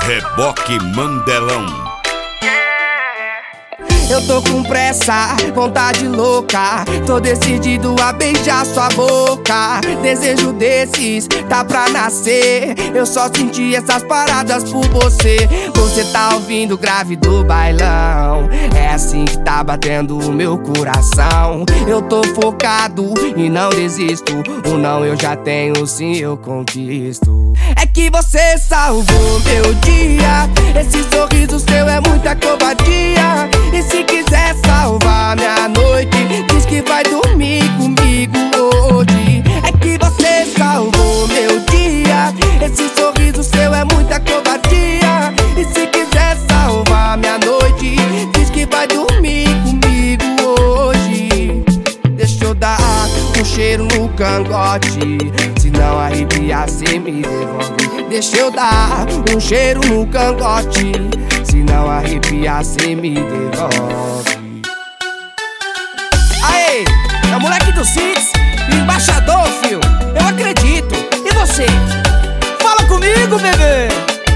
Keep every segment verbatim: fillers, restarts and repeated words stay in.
Reboque Mandelão. Eu tô com pressa, vontade louca, tô decidido a beijar sua boca. Desejo desses, tá pra nascer. Eu só senti essas paradas por você. Você tá ouvindo o grave do bailão. É assim que tá batendo o meu coração. Eu tô focado e não desisto. O não eu já tenho, sim eu conquisto. É que você salvou meu dia. Esse sorriso seu é muita covardia. E se quiser salvar minha noite, diz que vai dormir comigo hoje. É que você salvou meu dia. Esse sorriso seu é muita covardia. E se quiser salvar minha noite, diz que vai dormir comigo hoje. Deixa eu dar um cheiro no cangote, se não arrepiar cê me devolve. Deixa eu dar um cheiro no cangote, se não arrepiar cê me devolve. Aê, é o moleque do Six, embaixador, fio. Eu acredito, e você? Fala comigo, bebê.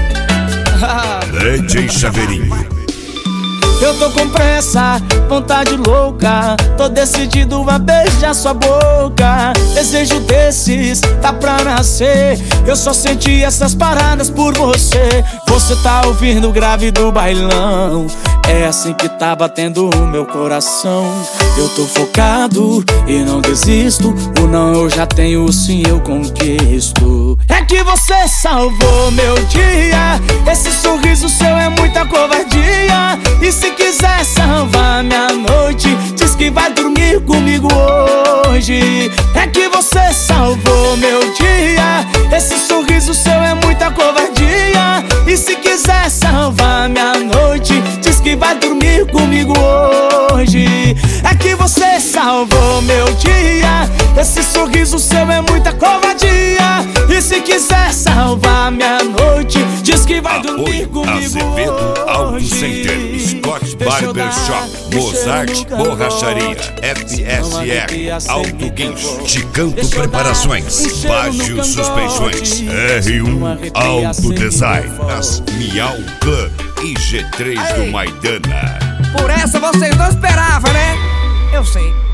D J Chaveirinho. Eu tô com pressa, vontade louca, tô decidido a beijar sua boca. Desejo desses, tá pra nascer. Eu só senti essas paradas por você. Você tá ouvindo o grave do bailão. É assim que tá batendo o meu coração. Eu tô focado e não desisto. O não eu já tenho, o sim eu conquisto. É que você salvou meu dia. Esse sorriso seu é muita covardia. E se quiser salvar minha noite, diz que vai dormir comigo hoje. É que você salvou meu dia. Esse sorriso seu é muita covardia. E se quiser salvar minha noite, diz que vai dormir comigo hoje. É que você salvou meu dia. Esse sorriso seu é muita covardia. E se quiser salvar minha noite, diz que vai dormir comigo Azevedo hoje. Auto Center, Scott Barber Shop, Mozart Borracharia, F S R, Auto Guincho, Ticanto Preparações, Baggio Suspensões, R um Auto Design, as Miau Club e G três do Maidana. Por essa vocês não esperavam, né? Eu sei.